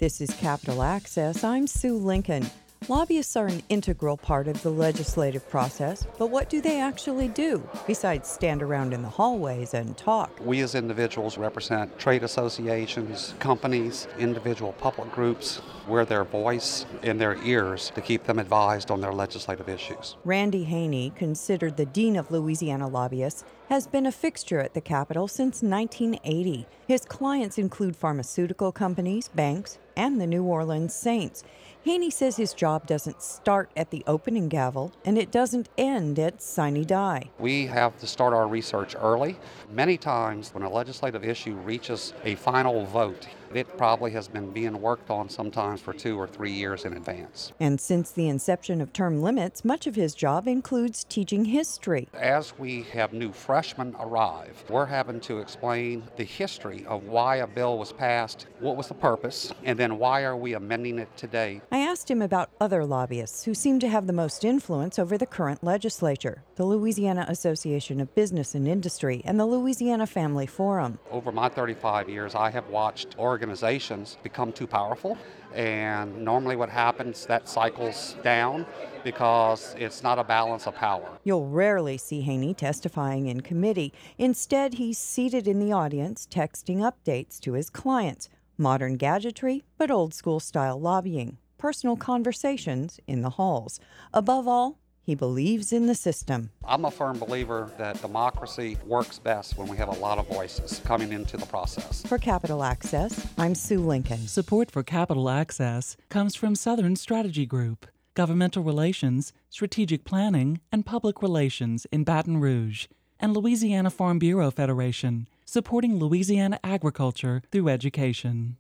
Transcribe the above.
This is Capital Access. I'm Sue Lincoln. Lobbyists are an integral part of the legislative process, but what do they actually do besides stand around in the hallways and talk? We as individuals represent trade associations, companies, individual public groups. We're their voice in their ears to keep them advised on their legislative issues. Randy Haney, considered the Dean of Louisiana Lobbyists, has been a fixture at the Capitol since 1980. His clients include pharmaceutical companies, banks, and the New Orleans Saints. Haney says his job doesn't start at the opening gavel, and it doesn't end at sine die. We have to start our research early. Many times when a legislative issue reaches a final vote, it probably has been being worked on sometimes for 2 or 3 years in advance. And since the inception of term limits, much of his job includes teaching history. As we have new freshmen arrive, we're having to explain the history of why a bill was passed, what was the purpose, and then why are we amending it today. I asked him about other lobbyists who seem to have the most influence over the current legislature: the Louisiana Association of Business and Industry and the Louisiana Family Forum. Over my 35 years, I have watched organizations become too powerful, and normally what happens, that cycles down because it's not a balance of power. You'll rarely see Haney testifying in committee. Instead, he's seated in the audience texting updates to his clients. Modern gadgetry, but old-school style lobbying. Personal conversations in the halls. Above all, he believes in the system. I'm a firm believer that democracy works best when we have a lot of voices coming into the process. For Capital Access, I'm Sue Lincoln. Support for Capital Access comes from Southern Strategy Group, Governmental Relations, Strategic Planning, and Public Relations in Baton Rouge, and Louisiana Farm Bureau Federation, supporting Louisiana agriculture through education.